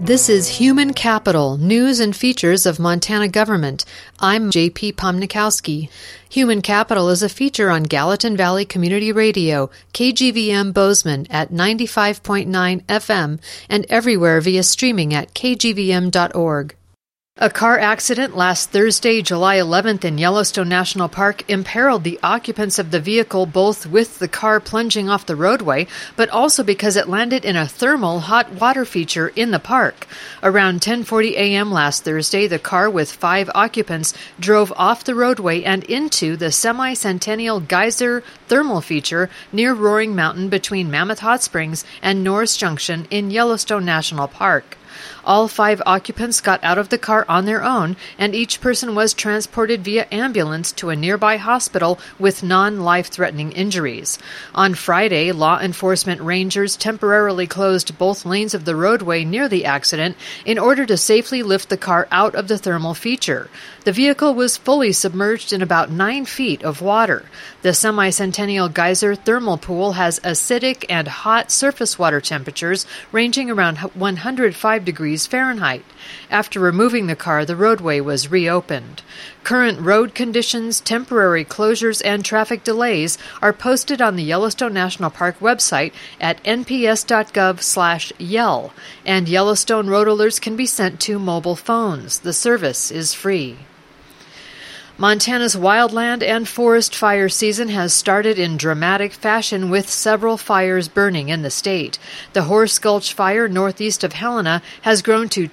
This is Human Capital, News and Features of Montana Government. I'm J.P. Pomnikowski. Human Capital is a feature on Gallatin Valley Community Radio, KGVM Bozeman at 95.9 FM and everywhere via streaming at kgvm.org. A car accident last Thursday, July 11th in Yellowstone National Park imperiled the occupants of the vehicle both with the car plunging off the roadway, but also because it landed in a thermal hot water feature in the park. Around 10:40 a.m. last Thursday, the car with 5 occupants drove off the roadway and into the semi-centennial geyser thermal feature near Roaring Mountain between Mammoth Hot Springs and Norris Junction in Yellowstone National Park. All 5 occupants got out of the car on their own, and each person was transported via ambulance to a nearby hospital with non-life-threatening injuries. On Friday, law enforcement rangers temporarily closed both lanes of the roadway near the accident in order to safely lift the car out of the thermal feature. The vehicle was fully submerged in about 9 feet of water. The semi-centennial geyser thermal pool has acidic and hot surface water temperatures ranging around 105 degrees Fahrenheit. After removing the car, the roadway was reopened. Current road conditions, temporary closures, and traffic delays are posted on the Yellowstone National Park website at nps.gov/yell, and Yellowstone road alerts can be sent to mobile phones. The service is free. Montana's wildland and forest fire season has started in dramatic fashion with several fires burning in the state. The Horse Gulch Fire northeast of Helena has grown to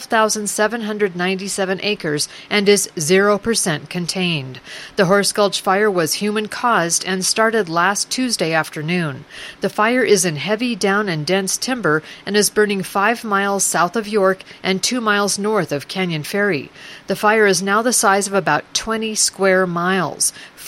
12,797 acres and is 0% contained. The Horse Gulch Fire was human-caused and started last Tuesday afternoon. The fire is in heavy down and dense timber and is burning 5 miles south of York and 2 miles north of Canyon Ferry. The fire is now the size of about 20 square miles.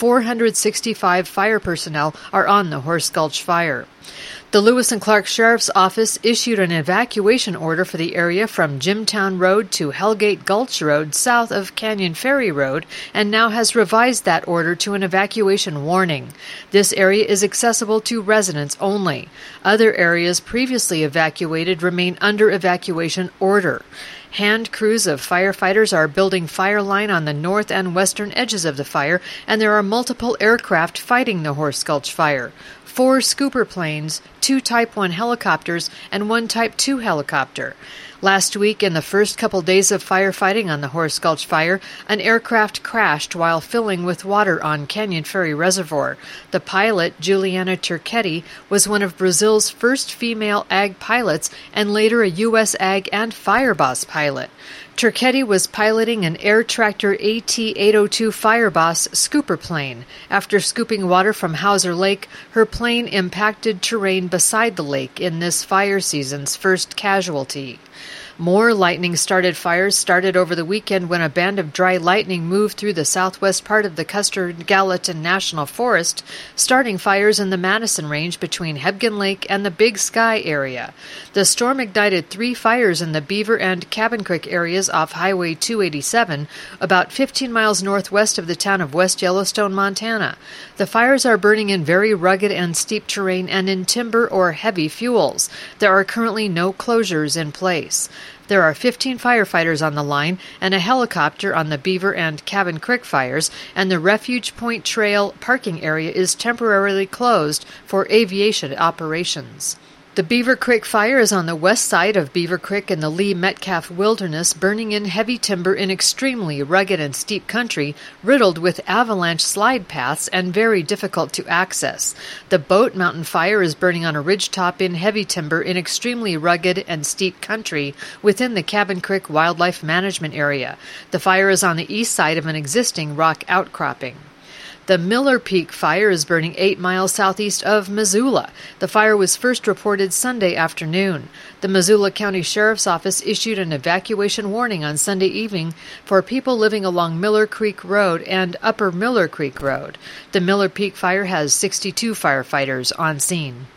465 fire personnel are on the Horse Gulch Fire. The Lewis and Clark Sheriff's Office issued an evacuation order for the area from Jimtown Road to Hellgate Gulch Road south of Canyon Ferry Road and now has revised that order to an evacuation warning. This area is accessible to residents only. Other areas previously evacuated remain under evacuation order. Hand crews of firefighters are building fire line on the north and western edges of the fire, and there are multiple aircraft fighting the Horse Gulch Fire. 4 Scooper planes, 2 Type 1 helicopters, and 1 Type 2 helicopter. Last week, in the first couple days of firefighting on the Horse Gulch Fire, an aircraft crashed while filling with water on Canyon Ferry Reservoir. The pilot, Juliana Turchetti, was one of Brazil's first female ag pilots and later a U.S. ag and Fireboss pilot. Turchetti was piloting an Air Tractor AT-802 Fireboss scooper plane. After scooping water from Hauser Lake, her plane impacted terrain beside the lake in this fire season's first casualty. More lightning-started fires started over the weekend when a band of dry lightning moved through the southwest part of the Custer-Gallatin National Forest, starting fires in the Madison Range between Hebgen Lake and the Big Sky area. The storm ignited 3 fires in the Beaver and Cabin Creek areas off Highway 287, about 15 miles northwest of the town of West Yellowstone, Montana. The fires are burning in very rugged and steep terrain and in timber or heavy fuels. There are currently no closures in place. There are 15 firefighters on the line and a helicopter on the Beaver and Cabin Creek fires, and the Refuge Point Trail parking area is temporarily closed for aviation operations. The Beaver Creek Fire is on the west side of Beaver Creek in the Lee Metcalf Wilderness, burning in heavy timber in extremely rugged and steep country, riddled with avalanche slide paths and very difficult to access. The Boat Mountain Fire is burning on a ridgetop in heavy timber in extremely rugged and steep country within the Cabin Creek Wildlife Management Area. The fire is on the east side of an existing rock outcropping. The Miller Peak Fire is burning 8 miles southeast of Missoula. The fire was first reported Sunday afternoon. The Missoula County Sheriff's Office issued an evacuation warning on Sunday evening for people living along Miller Creek Road and Upper Miller Creek Road. The Miller Peak Fire has 62 firefighters on scene.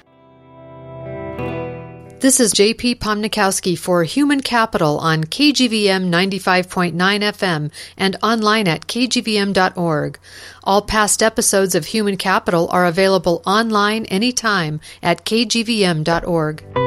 This is J.P. Pomnikowski for Human Capital on KGVM 95.9 FM and online at kgvm.org. All past episodes of Human Capital are available online anytime at kgvm.org.